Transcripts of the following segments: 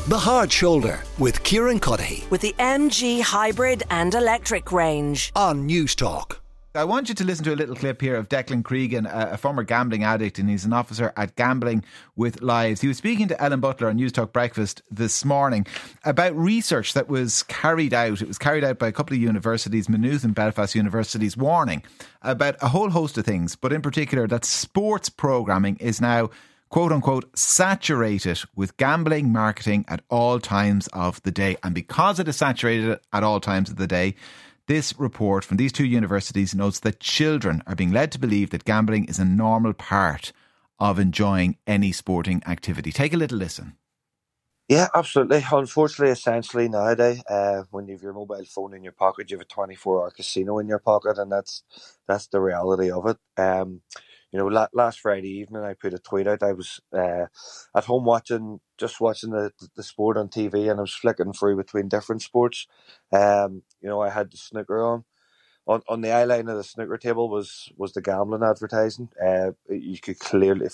The Hard Shoulder with Kieran Cuddihy with the MG hybrid and electric range on News Talk. I want you to listen to a little clip here of Declan Cregan, a former gambling addict, and he's an officer at Gambling with Lives. He was speaking to Ellen Butler on News Talk Breakfast this morning about research that was carried out. It was carried out by a couple of universities, Maynooth and Belfast universities, warning about a whole host of things, but in particular that sports programming is now quote unquote saturated with gambling marketing at all times of the day. And because it is saturated at all times of the day, this report from these two universities notes that children are being led to believe that gambling is a normal part of enjoying any sporting activity. Take a little listen. Yeah, absolutely. Unfortunately, essentially nowadays, when you have your mobile phone in your pocket, you have a 24-hour casino in your pocket, and that's the reality of it. Last Friday evening, I put a tweet out. I was at home watching the sport on TV, and I was flicking through between different sports. I had the snooker on. On the eye line of the snooker table was the gambling advertising. You could clearly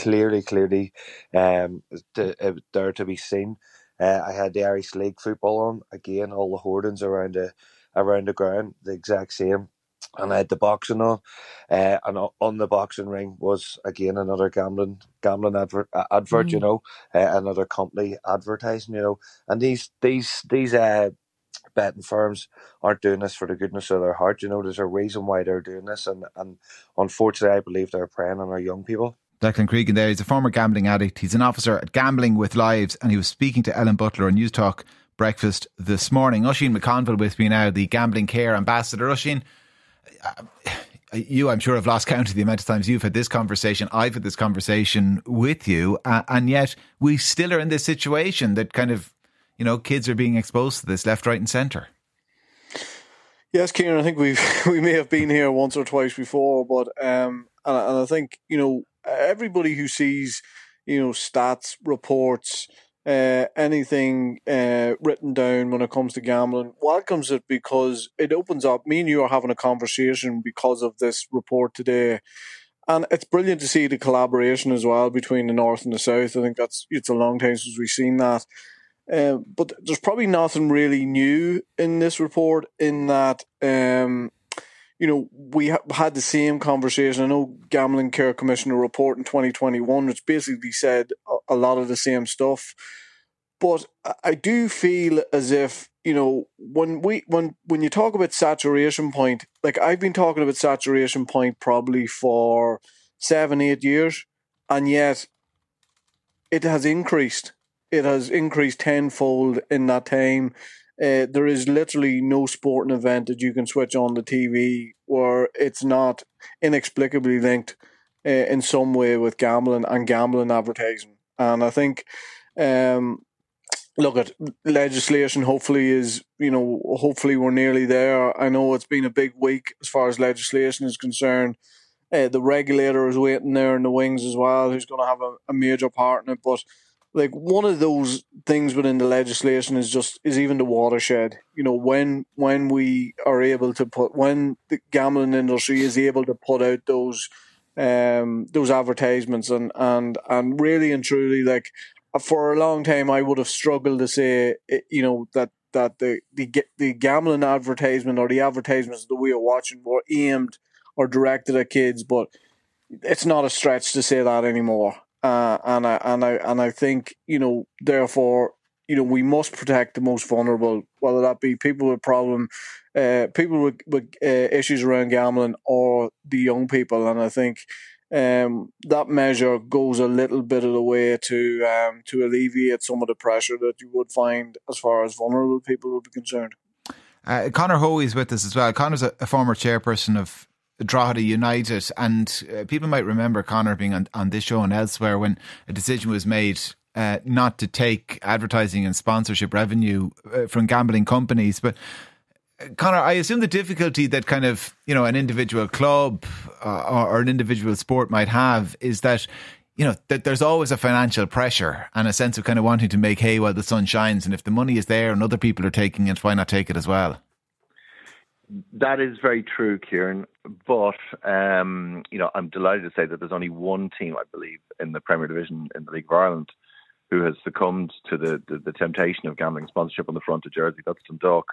there to be seen. I had the Irish League football on. Again, all the hoardings around the ground, the exact same. And I had the boxing on, and on the boxing ring was again another gambling advert. Another company advertising. And these betting firms aren't doing this for the goodness of their heart. There's a reason why they're doing this, and unfortunately, I believe they're preying on our young people. Declan Cregan there, he's a former gambling addict. He's an officer at Gambling with Lives, and he was speaking to Ellen Butler on News Talk Breakfast this morning. Oisin McConville with me now, the Gambling Care Ambassador. Oisin, you, I'm sure, have lost count of the amount of times you've had this conversation. I've had this conversation with you, and yet we still are in this situation that kind of, kids are being exposed to this left, right and centre. Yes, Kieran, I think we may have been here once or twice before, but and I think, everybody who sees, stats, reports, anything written down when it comes to gambling welcomes it, because it opens up. Me and you are having a conversation because of this report today, and it's brilliant to see the collaboration as well between the North and the South. I think it's a long time since we've seen that. But there's probably nothing really new in this report, in that we had the same conversation. I know Gambling Care Commissioner report in 2021, which basically said a lot of the same stuff. But I do feel as if, when you talk about saturation point, like I've been talking about saturation point probably for 7-8 years, and yet it has increased. It has increased tenfold in that time. There is literally no sporting event that you can switch on the TV where it's not inexplicably linked in some way with gambling and gambling advertising. And I think, look at legislation. Hopefully we're nearly there. I know it's been a big week as far as legislation is concerned. The regulator is waiting there in the wings as well, who's going to have a major part in it. But like, one of those things within the legislation is even the watershed. When we are able to when the gambling industry is able to put out those advertisements and really and truly, like, for a long time I would have struggled to say, that the gambling advertisement or the advertisements that we are watching were aimed or directed at kids, but it's not a stretch to say that anymore. And I think, therefore, we must protect the most vulnerable, whether that be people with people with issues around gambling, or the young people. And I think that measure goes a little bit of the way to alleviate some of the pressure that you would find as far as vulnerable people would be concerned. Conor Hoey is with us as well. Conor's a former chairperson of Drogheda United, and people might remember Conor being on this show and elsewhere when a decision was made not to take advertising and sponsorship revenue from gambling companies. But Conor, I assume the difficulty that kind of, an individual club or an individual sport might have is that, that there's always a financial pressure and a sense of kind of wanting to make hay while the sun shines. And if the money is there and other people are taking it, why not take it as well? That is very true, Kieran. But, I'm delighted to say that there's only one team, I believe, in the Premier Division in the League of Ireland who has succumbed to the temptation of gambling sponsorship on the front of jersey. That's Dundalk.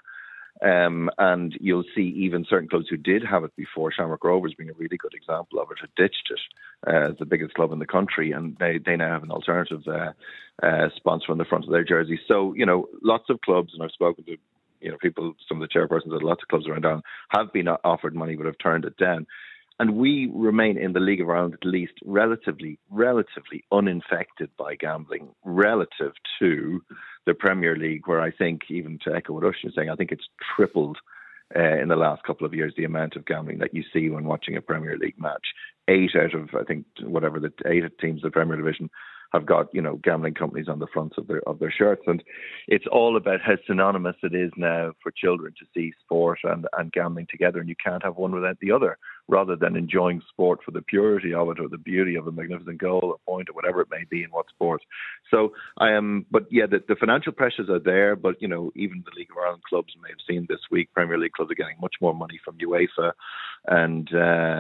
And you'll see even certain clubs who did have it before, Shamrock Rovers being a really good example of it, had ditched it as the biggest club in the country, and they now have an alternative sponsor on the front of their jersey. So, lots of clubs, and I've spoken to people, some of the chairpersons at lots of clubs around town, have been offered money but have turned it down. And we remain in the League of Ireland at least relatively uninfected by gambling relative to the Premier League, where I think, even to echo what Ushin is saying, I think it's tripled in the last couple of years the amount of gambling that you see when watching a Premier League match. 8 out of, I think, whatever the 8 teams of the Premier Division have got, gambling companies on the fronts of their shirts. And it's all about how synonymous it is now for children to see sport and gambling together, and you can't have one without the other, rather than enjoying sport for the purity of it or the beauty of a magnificent goal or point or whatever it may be in what sport. So the financial pressures are there, but even the League of Ireland clubs may have seen this week, Premier League clubs are getting much more money from UEFA and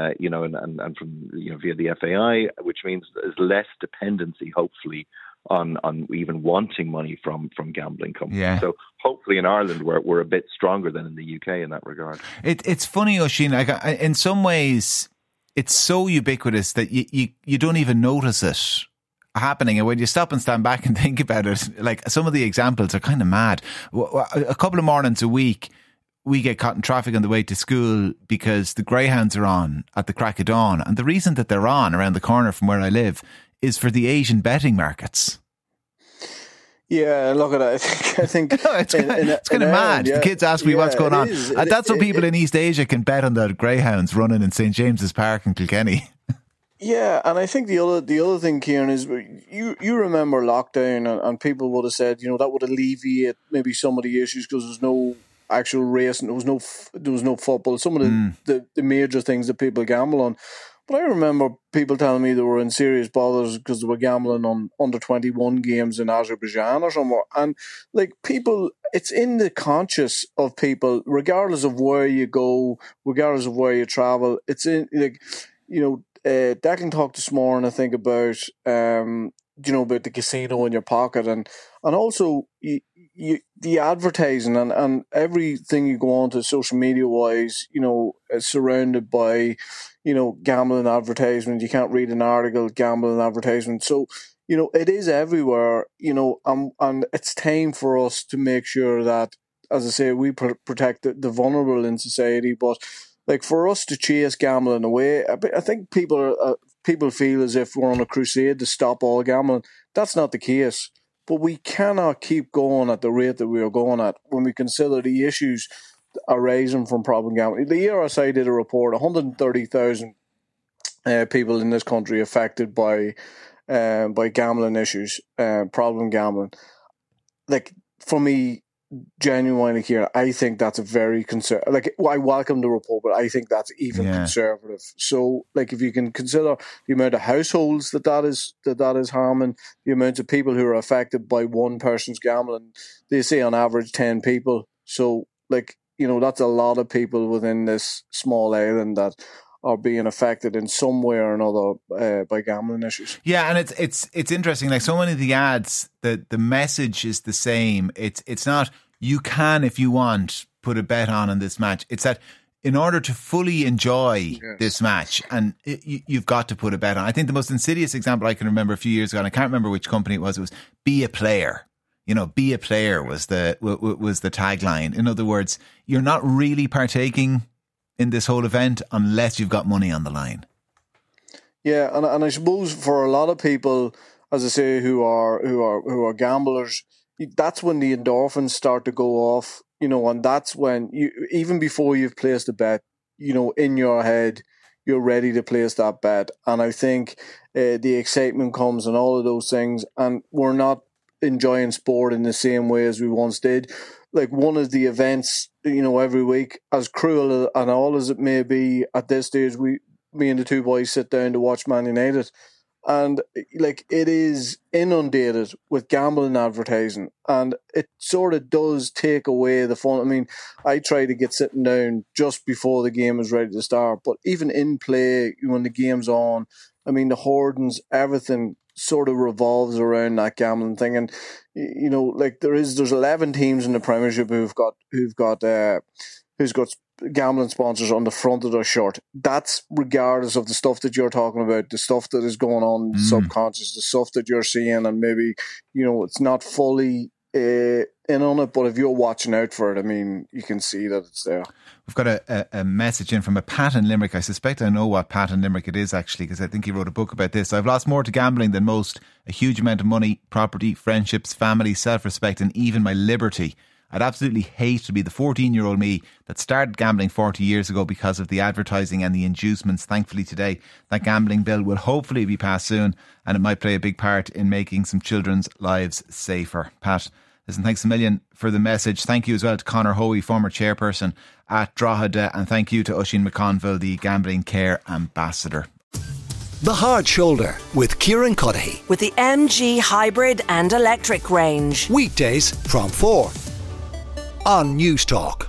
from via the FAI, which means there's less dependency, hopefully, on even wanting money from gambling companies. Yeah. So hopefully in Ireland we're a bit stronger than in the UK in that regard. It's funny, Oisín, in some ways it's so ubiquitous that you don't even notice it happening, and when you stop and stand back and think about it, like, some of the examples are kind of mad. A couple of mornings a week we get caught in traffic on the way to school because the Greyhounds are on at the crack of dawn, and the reason that they're on around the corner from where I live is for the Asian betting markets. Yeah, look at it. I think it's kind of mad. Yeah, the kids ask me what's going on. And that's so people in East Asia can bet on the Greyhounds running in St. James's Park in Kilkenny. Yeah, and I think the other thing, Kieran, is you remember lockdown, and people would have said, that would alleviate maybe some of the issues because there's no actual race and there was no football. Some of the major things that people gamble on. But I remember people telling me they were in serious bothers because they were gambling on under-21 games in Azerbaijan or somewhere. And, people, it's in the conscious of people, regardless of where you go, regardless of where you travel. It's in, Declan talked this morning, I think, about, about the casino in your pocket and also the advertising and everything you go on to social media wise, is surrounded by, gambling advertisement. You can't read an article, gambling advertisement. So, it is everywhere, and it's time for us to make sure that, as I say, we protect the vulnerable in society. But for us to chase gambling away, I think people feel as if we're on a crusade to stop all gambling. That's not the case. But we cannot keep going at the rate that we are going at when we consider the issues arising from problem gambling. The ERSI did a report, 130,000 people in this country affected by gambling issues, problem gambling. For me, genuinely here, I think that's a very conservative. I welcome the report, but I think that's even conservative. So, if you can consider the amount of households that is harming, the amount of people who are affected by one person's gambling, they say on average 10 people. So, that's a lot of people within this small island that are being affected in some way or another by gambling issues. Yeah, and it's interesting. So many of the ads, the message is the same. It's not, you can, if you want, put a bet on this match. It's that in order to fully enjoy this match, and you've got to put a bet on. I think the most insidious example I can remember a few years ago, and I can't remember which company it was be a player. Be a player was the tagline. In other words, you're not really partaking in this whole event unless you've got money on the line. Yeah, and I suppose for a lot of people, as I say, who are gamblers, that's when the endorphins start to go off, and that's when even before you've placed a bet, in your head, you're ready to place that bet. And I think the excitement comes and all of those things, and we're not enjoying sport in the same way as we once did. One of the events, every week, as cruel and all as it may be at this stage, me and the two boys sit down to watch Man United, and it is inundated with gambling advertising, and it sort of does take away the fun. I mean, I try to get sitting down just before the game is ready to start, but even in play, when the game's on, I mean, the hoardings, everything sort of revolves around that gambling thing. And you know, like there's 11 teams in the Premiership who's got gambling sponsors on the front of their shirt. That's regardless of the stuff that you're talking about, the stuff that is going on in the subconscious, the stuff that you're seeing, and maybe, you know, it's not fully in on it, but if you're watching out for it, I mean, you can see that it's there. We've got a message in from a Pat in Limerick. I suspect I know what Pat in Limerick it is, actually, because I think he wrote a book about this. I've lost more to gambling than most. A huge amount of money, property, friendships, family, self-respect, and even my liberty. I'd absolutely hate to be the 14-year-old me that started gambling 40 years ago because of the advertising and the inducements. Thankfully today, that gambling bill will hopefully be passed soon, and it might play a big part in making some children's lives safer. Pat, listen, thanks a million for the message. Thank you as well to Conor Hoey, former chairperson at Drogheda, and thank you to Oisin McConville, the Gambling Care Ambassador. The Hard Shoulder with Kieran Cuddihy. With the MG hybrid and electric range. Weekdays from 4 on News Talk.